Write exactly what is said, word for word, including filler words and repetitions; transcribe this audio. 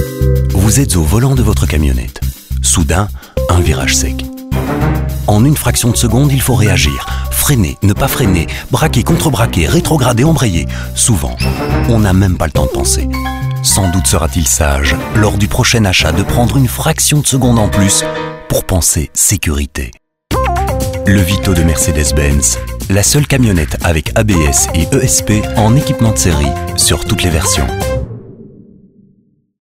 Vous êtes au volant de votre camionnette. Soudain, un virage sec. En une fraction de seconde, il faut réagir. Freiner, ne pas freiner, braquer, contre-braquer, rétrograder, embrayer. Souvent, on n'a même pas le temps de penser. Sans doute sera-t-il sage, lors du prochain achat, de prendre une fraction de seconde en plus pour penser sécurité. Le Vito de Mercedes-Benz, la seule camionnette avec A B S et E S P en équipement de série sur toutes les versions.